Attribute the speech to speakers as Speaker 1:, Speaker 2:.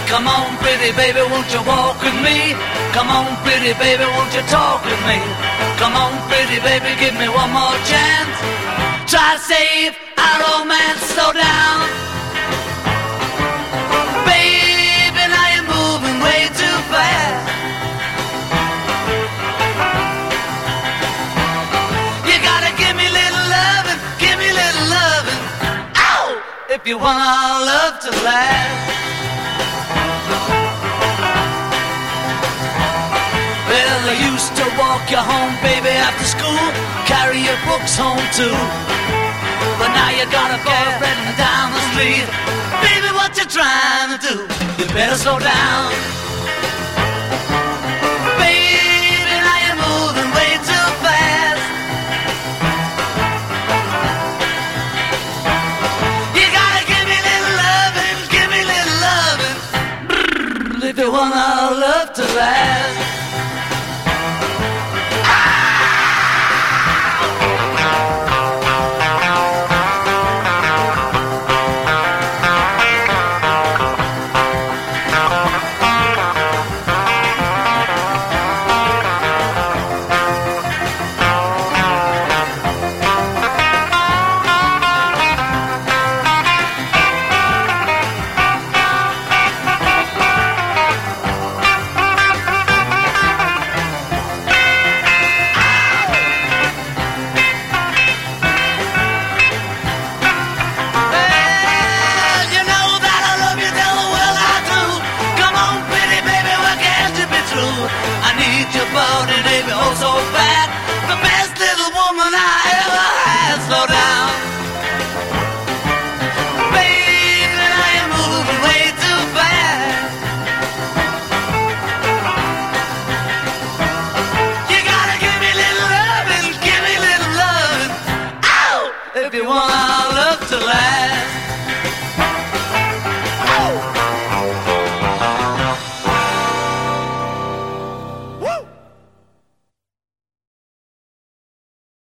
Speaker 1: Come on, pretty baby, won't you walk with me? Come on, pretty baby, won't you talk with me? Come on, pretty baby, give me one more chance. Try to save our romance, slow down. Baby, now you're moving way too fast. You gotta give me little loving, give me little loving. Ow! If you want our love to last. Well, I used to walk you home, baby, after school, carry your books home too. But now you got a boyfriend down the street. Baby, what you trying to do? You better slow down. Baby, now you're moving way too fast. You gotta give me little loving, give me little loving. Brrr, if you want our love to last. If you want our love to last.